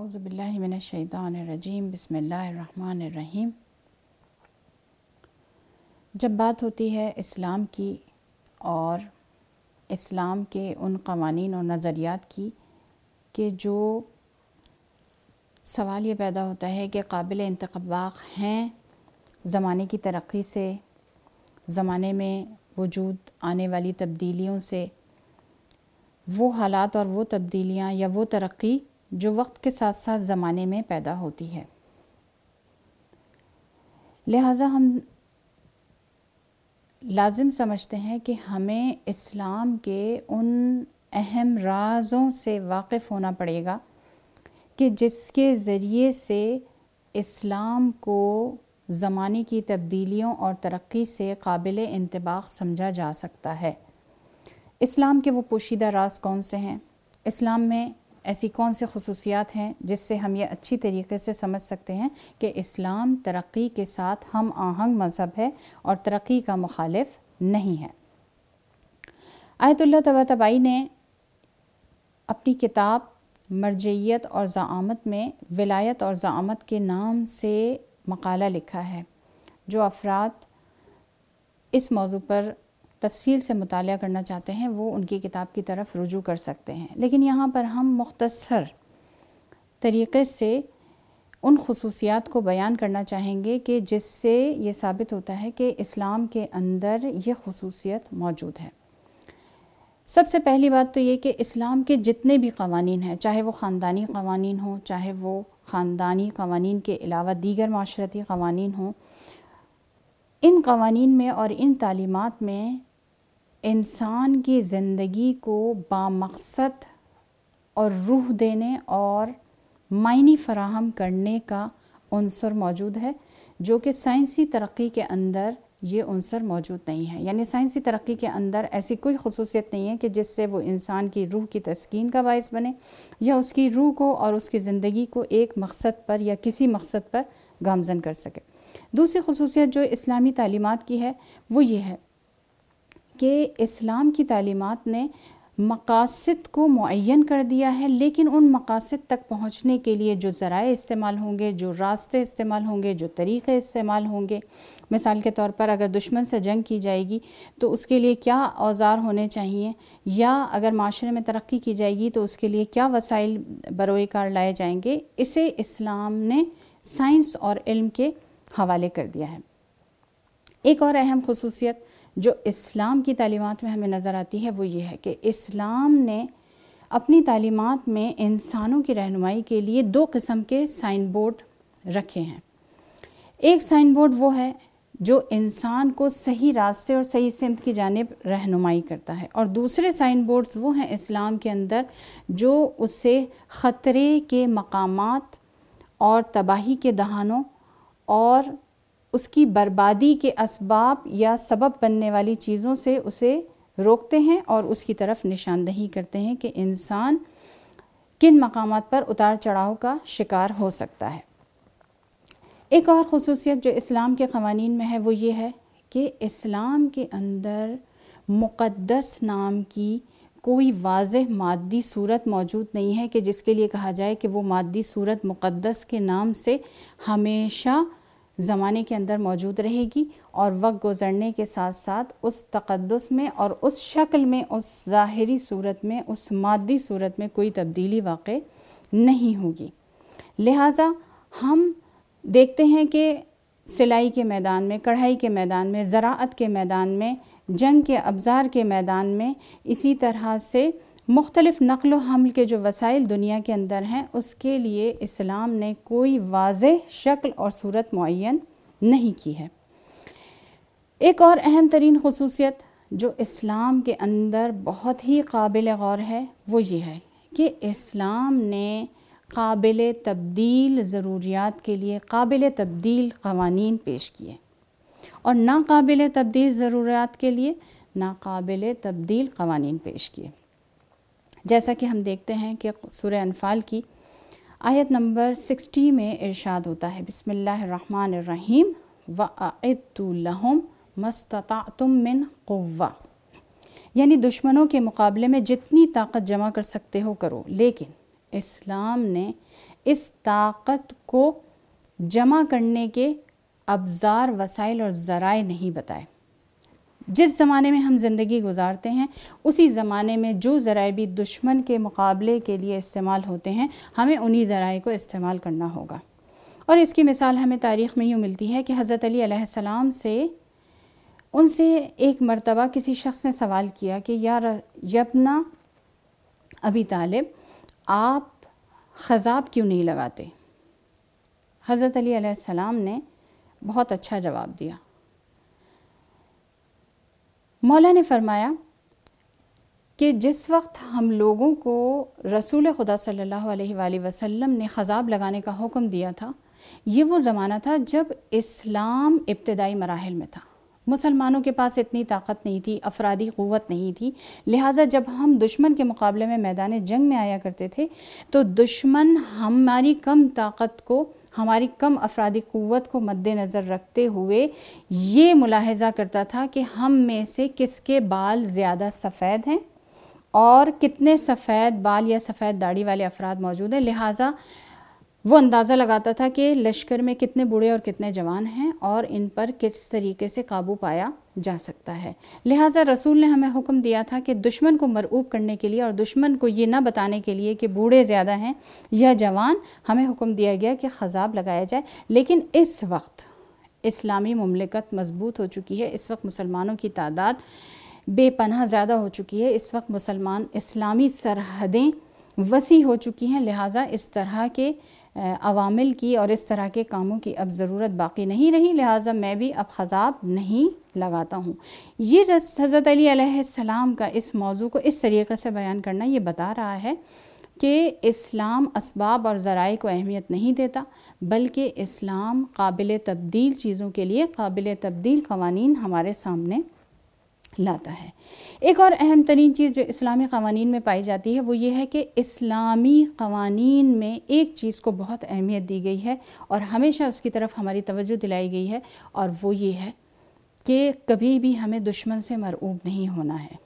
اعوذ باللہ من الشیطان الرجیم بسم اللہ الرحمن الرحیم۔ جب بات ہوتی ہے اسلام کی اور اسلام کے ان قوانین اور نظریات کی کہ جو سوال یہ پیدا ہوتا ہے کہ قابل انطباق ہیں زمانے کی ترقی سے، زمانے میں وجود آنے والی تبدیلیوں سے، وہ حالات اور وہ تبدیلیاں یا وہ ترقی جو وقت کے ساتھ ساتھ زمانے میں پیدا ہوتی ہے۔ لہٰذا ہم لازم سمجھتے ہیں کہ ہمیں اسلام کے ان اہم رازوں سے واقف ہونا پڑے گا کہ جس کے ذریعے سے اسلام کو زمانے کی تبدیلیوں اور ترقی سے قابل انطباق سمجھا جا سکتا ہے۔ اسلام کے وہ پوشیدہ راز کون سے ہیں؟ اسلام میں ایسی کون سی خصوصیات ہیں جس سے ہم یہ اچھی طریقے سے سمجھ سکتے ہیں کہ اسلام ترقی کے ساتھ ہم آہنگ مذہب ہے اور ترقی کا مخالف نہیں ہے؟ آیت اللہ طباطبائی نے اپنی کتاب مرجعیت اور زعامت میں ولایت اور زعامت کے نام سے مقالہ لکھا ہے۔ جو افراد اس موضوع پر تفصیل سے مطالعہ کرنا چاہتے ہیں وہ ان کی کتاب کی طرف رجوع کر سکتے ہیں، لیکن یہاں پر ہم مختصر طریقے سے ان خصوصیات کو بیان کرنا چاہیں گے کہ جس سے یہ ثابت ہوتا ہے کہ اسلام کے اندر یہ خصوصیت موجود ہے۔ سب سے پہلی بات تو یہ کہ اسلام کے جتنے بھی قوانین ہیں، چاہے وہ خاندانی قوانین ہوں، چاہے وہ خاندانی قوانین کے علاوہ دیگر معاشرتی قوانین ہوں، ان قوانین میں اور ان تعلیمات میں انسان کی زندگی کو بامقصد اور روح دینے اور معنی فراہم کرنے کا عنصر موجود ہے، جو کہ سائنسی ترقی کے اندر یہ عنصر موجود نہیں ہے۔ یعنی سائنسی ترقی کے اندر ایسی کوئی خصوصیت نہیں ہے کہ جس سے وہ انسان کی روح کی تسکین کا باعث بنے یا اس کی روح کو اور اس کی زندگی کو ایک مقصد پر یا کسی مقصد پر گامزن کر سکے۔ دوسری خصوصیت جو اسلامی تعلیمات کی ہے وہ یہ ہے کہ اسلام کی تعلیمات نے مقاصد کو معین کر دیا ہے، لیکن ان مقاصد تک پہنچنے کے لیے جو ذرائع استعمال ہوں گے، جو راستے استعمال ہوں گے، جو طریقے استعمال ہوں گے، مثال کے طور پر اگر دشمن سے جنگ کی جائے گی تو اس کے لیے کیا اوزار ہونے چاہیے، یا اگر معاشرے میں ترقی کی جائے گی تو اس کے لیے کیا وسائل بروئے کار لائے جائیں گے، اسے اسلام نے سائنس اور علم کے حوالے کر دیا ہے۔ ایک اور اہم خصوصیت جو اسلام کی تعلیمات میں ہمیں نظر آتی ہے وہ یہ ہے کہ اسلام نے اپنی تعلیمات میں انسانوں کی رہنمائی کے لیے دو قسم کے سائن بورڈ رکھے ہیں۔ ایک سائن بورڈ وہ ہے جو انسان کو صحیح راستے اور صحیح سمت کی جانب رہنمائی کرتا ہے، اور دوسرے سائن بورڈز وہ ہیں اسلام کے اندر جو اسے خطرے کے مقامات اور تباہی کے دہانوں اور اس کی بربادی کے اسباب یا سبب بننے والی چیزوں سے اسے روکتے ہیں اور اس کی طرف نشاندہی کرتے ہیں کہ انسان کن مقامات پر اتار چڑھاؤ کا شکار ہو سکتا ہے۔ ایک اور خصوصیت جو اسلام کے قوانین میں ہے وہ یہ ہے کہ اسلام کے اندر مقدس نام کی کوئی واضح مادی صورت موجود نہیں ہے کہ جس کے لیے کہا جائے کہ وہ مادی صورت مقدس کے نام سے ہمیشہ زمانے کے اندر موجود رہے گی، اور وقت گزرنے کے ساتھ ساتھ اس تقدس میں اور اس شکل میں، اس ظاہری صورت میں، اس مادی صورت میں کوئی تبدیلی واقع نہیں ہوگی۔ لہٰذا ہم دیکھتے ہیں کہ سلائی کے میدان میں، کڑھائی کے میدان میں، زراعت کے میدان میں، جنگ کے ابزار کے میدان میں، اسی طرح سے مختلف نقل و حمل کے جو وسائل دنیا کے اندر ہیں اس کے لیے اسلام نے کوئی واضح شکل اور صورت معین نہیں کی ہے۔ ایک اور اہم ترین خصوصیت جو اسلام کے اندر بہت ہی قابل غور ہے وہ یہ ہے کہ اسلام نے قابل تبدیل ضروریات کے لیے قابل تبدیل قوانین پیش کیے، اور ناقابل تبدیل ضروریات کے لیے ناقابل تبدیل قوانین پیش کیے۔ جیسا کہ ہم دیکھتے ہیں کہ سورہ انفال کی آیت نمبر 60 میں ارشاد ہوتا ہے، بسم اللہ الرحمن الرحیم وَأَعِدُّوا لَهُمْ مَا اسْتَطَعْتُم مِّن قُوَّةٍ، یعنی دشمنوں کے مقابلے میں جتنی طاقت جمع کر سکتے ہو کرو، لیکن اسلام نے اس طاقت کو جمع کرنے کے ابزار، وسائل اور ذرائع نہیں بتائے۔ جس زمانے میں ہم زندگی گزارتے ہیں اسی زمانے میں جو ذرائع بھی دشمن کے مقابلے کے لیے استعمال ہوتے ہیں، ہمیں انہی ذرائع کو استعمال کرنا ہوگا۔ اور اس کی مثال ہمیں تاریخ میں یوں ملتی ہے کہ حضرت علی علیہ السلام ان سے ایک مرتبہ کسی شخص نے سوال کیا کہ یا ابن ابی طالب، آپ خضاب کیوں نہیں لگاتے؟ حضرت علی علیہ السلام نے بہت اچھا جواب دیا۔ مولا نے فرمایا کہ جس وقت ہم لوگوں کو رسول خدا صلی اللہ علیہ وآلہ وسلم نے خضاب لگانے کا حکم دیا تھا، یہ وہ زمانہ تھا جب اسلام ابتدائی مراحل میں تھا۔ مسلمانوں کے پاس اتنی طاقت نہیں تھی، افرادی قوت نہیں تھی، لہٰذا جب ہم دشمن کے مقابلے میں میدان جنگ میں آیا کرتے تھے تو دشمن ہماری کم طاقت کو، ہماری کم افرادی قوت کو مد نظر رکھتے ہوئے یہ ملاحظہ کرتا تھا کہ ہم میں سے کس کے بال زیادہ سفید ہیں اور کتنے سفید بال یا سفید داڑھی والے افراد موجود ہیں، لہٰذا وہ اندازہ لگاتا تھا کہ لشکر میں کتنے بوڑھے اور کتنے جوان ہیں اور ان پر کس طریقے سے قابو پایا جا سکتا ہے۔ لہٰذا رسول نے ہمیں حکم دیا تھا کہ دشمن کو مرعوب کرنے کے لیے اور دشمن کو یہ نہ بتانے کے لیے کہ بوڑھے زیادہ ہیں یا جوان، ہمیں حکم دیا گیا کہ خضاب لگایا جائے۔ لیکن اس وقت اسلامی مملکت مضبوط ہو چکی ہے، اس وقت مسلمانوں کی تعداد بے پناہ زیادہ ہو چکی ہے، اس وقت اسلامی سرحدیں وسیع ہو چکی ہیں، لہٰذا اس طرح کے عوامل کی اور اس طرح کے کاموں کی اب ضرورت باقی نہیں رہی، لہٰذا میں بھی اب خضاب نہیں لگاتا ہوں۔ یہ حضرت علی علیہ السلام کا اس موضوع کو اس طریقے سے بیان کرنا یہ بتا رہا ہے کہ اسلام اسباب اور ذرائع کو اہمیت نہیں دیتا، بلکہ اسلام قابل تبدیل چیزوں کے لیے قابل تبدیل قوانین ہمارے سامنے لاتا ہے۔ ایک اور اہم ترین چیز جو اسلامی قوانین میں پائی جاتی ہے وہ یہ ہے کہ اسلامی قوانین میں ایک چیز کو بہت اہمیت دی گئی ہے اور ہمیشہ اس کی طرف ہماری توجہ دلائی گئی ہے، اور وہ یہ ہے کہ کبھی بھی ہمیں دشمن سے مرعوب نہیں ہونا ہے،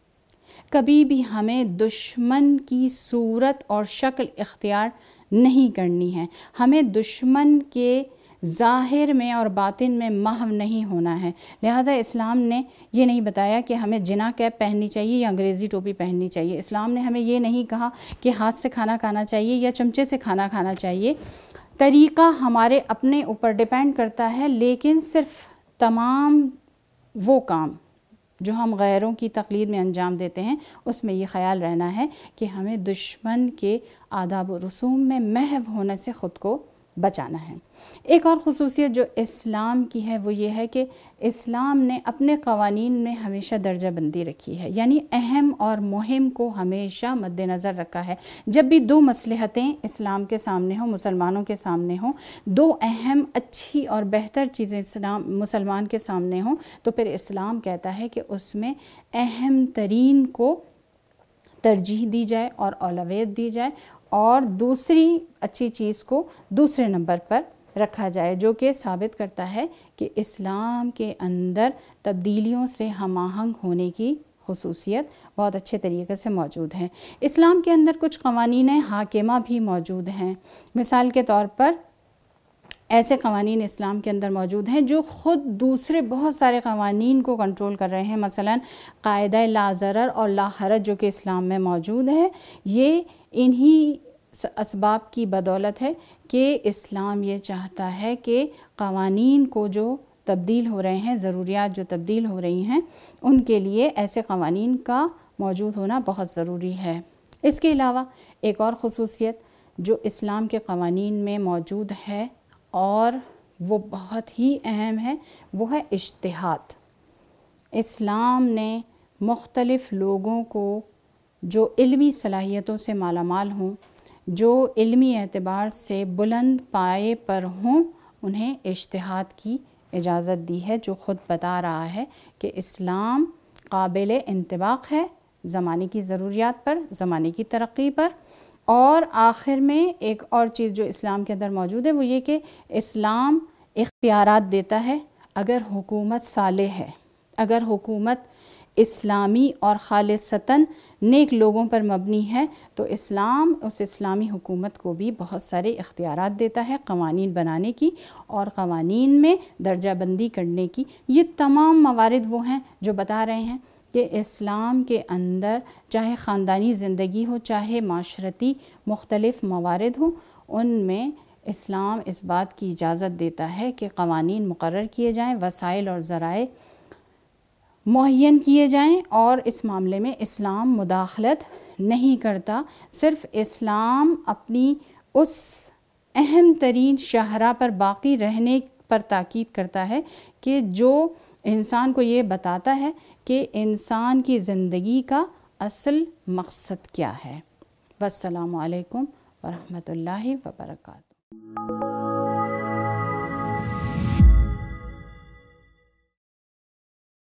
کبھی بھی ہمیں دشمن کی صورت اور شکل اختیار نہیں کرنی ہے، ہمیں دشمن کے ظاہر میں اور باطن میں محو نہیں ہونا ہے۔ لہٰذا اسلام نے یہ نہیں بتایا کہ ہمیں جنا کیپ پہننی چاہیے یا انگریزی ٹوپی پہننی چاہیے، اسلام نے ہمیں یہ نہیں کہا کہ ہاتھ سے کھانا کھانا چاہیے یا چمچے سے کھانا کھانا چاہیے۔ طریقہ ہمارے اپنے اوپر ڈیپینڈ کرتا ہے، لیکن صرف تمام وہ کام جو ہم غیروں کی تقلید میں انجام دیتے ہیں اس میں یہ خیال رہنا ہے کہ ہمیں دشمن کے آداب و رسوم میں محو ہونے سے خود کو بچانا ہے۔ ایک اور خصوصیت جو اسلام کی ہے وہ یہ ہے کہ اسلام نے اپنے قوانین میں ہمیشہ درجہ بندی رکھی ہے، یعنی اہم اور مہم کو ہمیشہ مد نظر رکھا ہے۔ جب بھی دو مصلحتیں اسلام کے سامنے ہوں، مسلمانوں کے سامنے ہوں، دو اہم اچھی اور بہتر چیزیں مسلمان کے سامنے ہوں، تو پھر اسلام کہتا ہے کہ اس میں اہم ترین کو ترجیح دی جائے اور اولویت دی جائے اور دوسری اچھی چیز کو دوسرے نمبر پر رکھا جائے، جو کہ ثابت کرتا ہے کہ اسلام کے اندر تبدیلیوں سے ہم آہنگ ہونے کی خصوصیت بہت اچھے طریقے سے موجود ہے۔ اسلام کے اندر کچھ قوانین حاکمہ بھی موجود ہیں۔ مثال کے طور پر ایسے قوانین اسلام کے اندر موجود ہیں جو خود دوسرے بہت سارے قوانین کو کنٹرول کر رہے ہیں، مثلا قاعدہ لا ضرر اور لا حرج جو کہ اسلام میں موجود ہے، یہ انہی اسباب کی بدولت ہے کہ اسلام یہ چاہتا ہے کہ قوانین کو جو تبدیل ہو رہے ہیں، ضروریات جو تبدیل ہو رہی ہیں، ان کے لیے ایسے قوانین کا موجود ہونا بہت ضروری ہے۔ اس کے علاوہ ایک اور خصوصیت جو اسلام کے قوانین میں موجود ہے اور وہ بہت ہی اہم ہے وہ ہے اجتہاد۔ اسلام نے مختلف لوگوں کو جو علمی صلاحیتوں سے مالا مال ہوں، جو علمی اعتبار سے بلند پائے پر ہوں، انہیں اجتہاد کی اجازت دی ہے، جو خود بتا رہا ہے کہ اسلام قابل انطباق ہے زمانے کی ضروریات پر، زمانے کی ترقی پر۔ اور آخر میں ایک اور چیز جو اسلام کے اندر موجود ہے وہ یہ کہ اسلام اختیارات دیتا ہے اگر حکومت صالح ہے، اگر حکومت اسلامی اور خالصتاً نیک لوگوں پر مبنی ہے، تو اسلام اس اسلامی حکومت کو بھی بہت سارے اختیارات دیتا ہے قوانین بنانے کی اور قوانین میں درجہ بندی کرنے کی۔ یہ تمام موارد وہ ہیں جو بتا رہے ہیں کہ اسلام کے اندر چاہے خاندانی زندگی ہو، چاہے معاشرتی مختلف موارد ہوں، ان میں اسلام اس بات کی اجازت دیتا ہے کہ قوانین مقرر کیے جائیں، وسائل اور ذرائع معین کیے جائیں، اور اس معاملے میں اسلام مداخلت نہیں کرتا۔ صرف اسلام اپنی اس اہم ترین شاہراہ پر باقی رہنے پر تاکید کرتا ہے کہ جو انسان کو یہ بتاتا ہے کہ انسان کی زندگی کا اصل مقصد کیا ہے۔ والسلام علیکم ورحمۃ اللہ وبرکاتہ۔